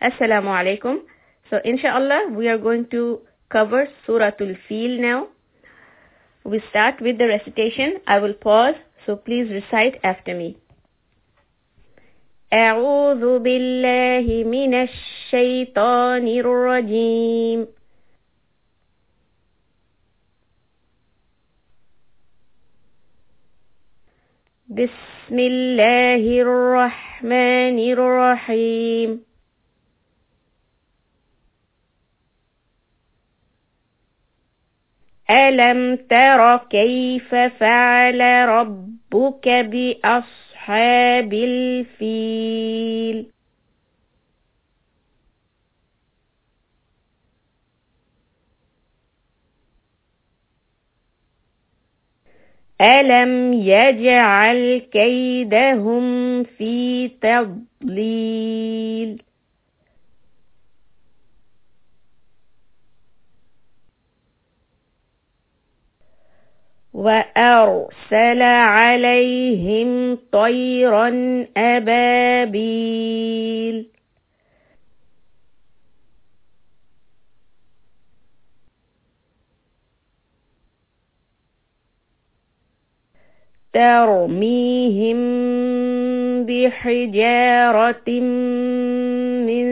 Assalamu alaikum. So inshallah we are going to cover Suratul Fil now. We start with the recitation. I will pause, so please recite after me. أعوذ بالله من الشيطان الرجيم. بسم الله الرحمن الرحيم. ألم تر كيف فعل ربك بأصحاب الفيل ألم يجعل كيدهم في تضليل وأرسل عليهم طيرا أبابيل ترميهم بحجارة من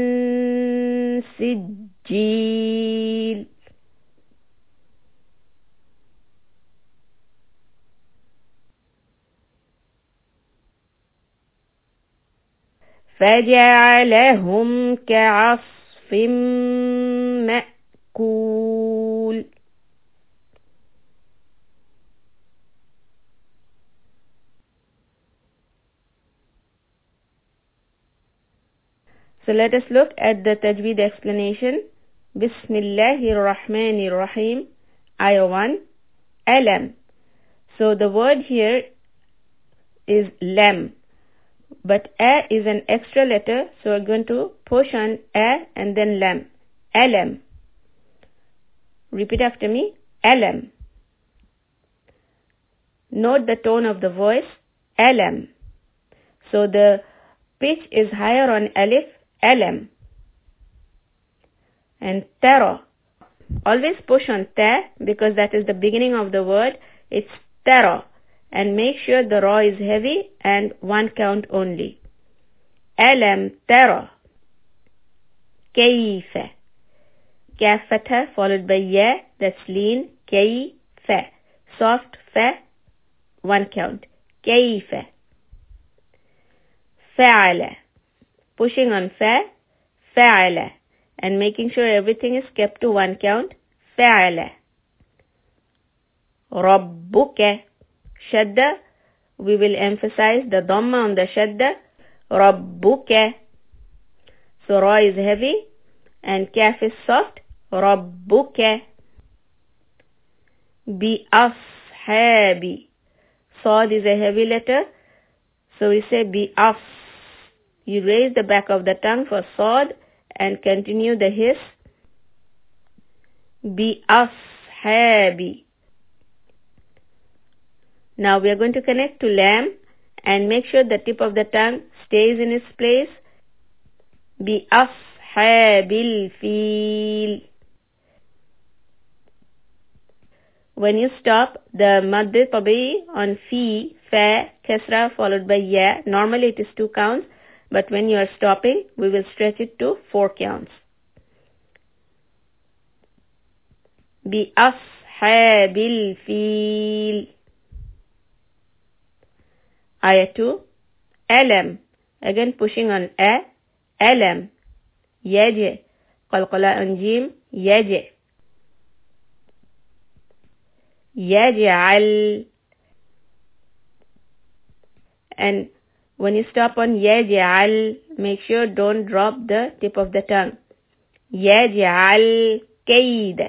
سجيل فجعلهم كعصف مأكول So let us look at the Tajweed explanation. Bismillahir Rahmanir Rahim. Ayah 1. Alam. So the word here is lam. But a is an extra letter, so we're going to push on a and then lam. Alam. Repeat after me. Alam. Note the tone of the voice. Alam. So the pitch is higher on alif. Alam. And tara. Always push on ta because that is the beginning of the word. It's tara. And make sure the ra is heavy and one count only. Alam tara. Kayfa. Kaf fatha followed by ya, that's lean. Kayfa. Soft fa, one count. Kayfa. Fa'ala. Pushing on fa, fa'ala. And making sure everything is kept to one count. Fa'ala. Rabbuka. Shadda, we will emphasize the dhamma on the shadda. Rabbuka. So ra is heavy and kaf is soft. Rabbuka. Bi ashabi. Sad is a heavy letter, so we say bi as. You raise the back of the tongue for sad and continue the hiss. Bi ashabi. Now we are going to connect to lam and make sure the tip of the tongue stays in its place. Bi ashabil fil. When you stop the madd tabi on fi, fa, kasra followed by ya, normally it is 2 counts, but when you are stopping, we will stretch it to 4 counts. Bi ashabil fil. Ayah 2. Alam. Again pushing on a. Alam. Yaje. Qalqala on jim. Yaje. Yaj'al. And when you stop on yaj'al, make sure don't drop the tip of the tongue. Yaj'al kayd.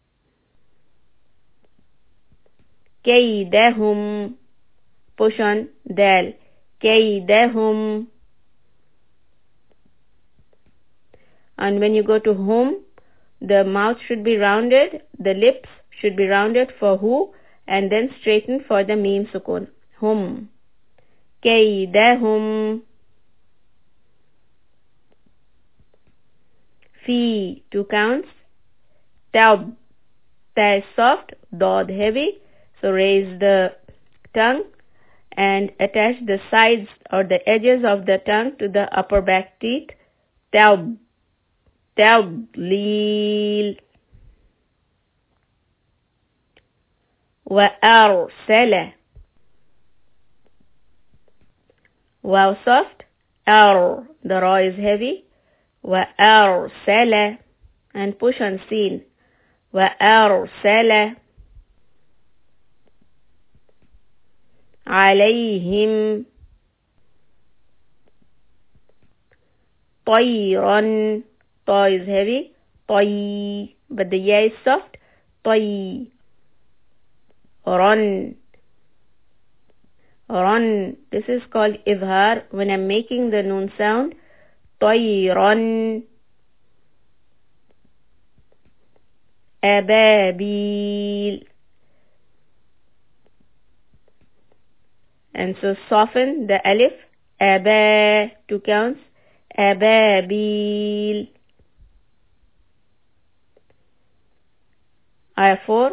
Kaydahum. Push on dal. Kaydahum. And when you go to hum, the mouth should be rounded, the lips should be rounded for hu, and then straightened for the meme sukun. Hum. Kaydahum. Fi, 2 counts. Taub, ta is soft, dod heavy. So raise the tongue and attach the sides or the edges of the tongue to the upper back teeth. Taub, tawlil. وأرسل, wow soft, the ra is heavy. وأرسل, and push on sin. وأرسل عليهم طيرا, ta is heavy, طي, but the ya is soft. طي, run, run. This is called izhar when I'm making the noon sound. طيرا أبابيل. And so soften the alif. أبا, 2 counts. أبابيل. Ayah 4.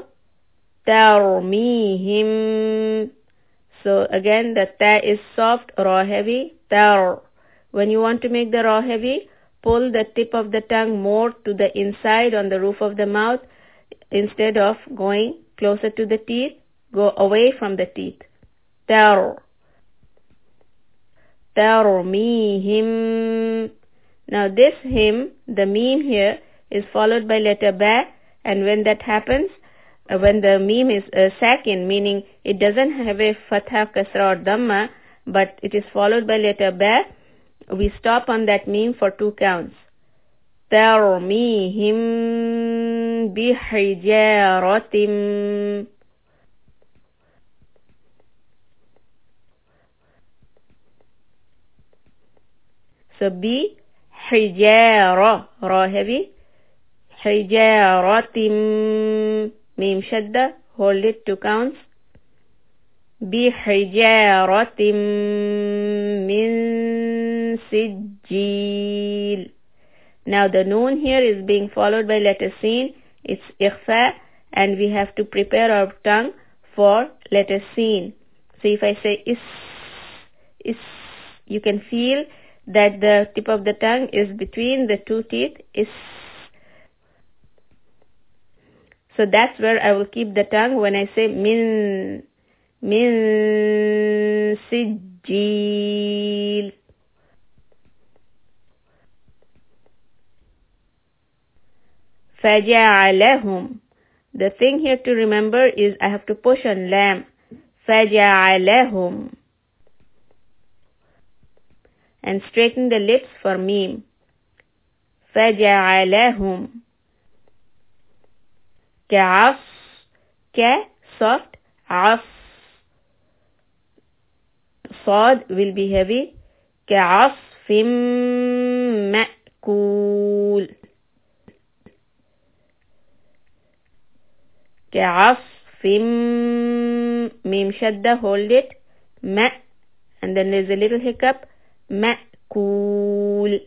ترميهم. So again the ta is soft, ra heavy. Tar. When you want to make the ra heavy, pull the tip of the tongue more to the inside on the roof of the mouth. Instead of going closer to the teeth, go away from the teeth. Tar. Tarmihim. Now this him, the meme here, is followed by letter ba, and when that happens, when the meme is sakin, meaning it doesn't have a fatha, kasra or dhamma, but it is followed by letter ba, we stop on that meme for 2 counts. ترميهم بحجارة. So بحجارة, ra heavy. حجارة, mim shadda, hold it 2 counts. بحجارة من سجيل. Now the noon here is being followed by letter sin. It's ikhfa, and we have to prepare our tongue for letter sin. So if I say is, you can feel that the tip of the tongue is between the 2 teeth. Is. So that's where I will keep the tongue when I say min sijil. فَجَعَلَهُمْ. The thing here to remember is I have to push on lam. فَجَعَلَهُمْ. And straighten the lips for meme. فَجَعَلَهُمْ. كَعَصْ, ka, soft, عَصْ. Sad will be heavy. كَعَصْفٍ مَأْكُولٍ. كعصف, mim shadda, hold it, ma, and then there's a little hiccup, ma'kul.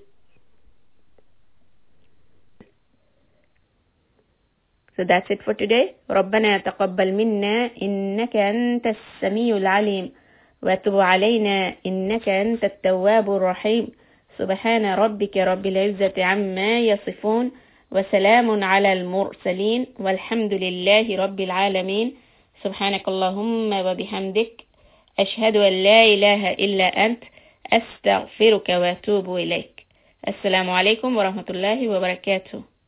So that's it for today. ربنا تقبل منا إنك أنت السميع العليم وتب علينا إنك أنت التواب الرحيم. سبحان ربك رب العزة عما يصفون وسلام على المرسلين والحمد لله رب العالمين. سبحانك اللهم وبحمدك أشهد أن لا إله إلا أنت أستغفرك وأتوب إليك. السلام عليكم ورحمة الله وبركاته.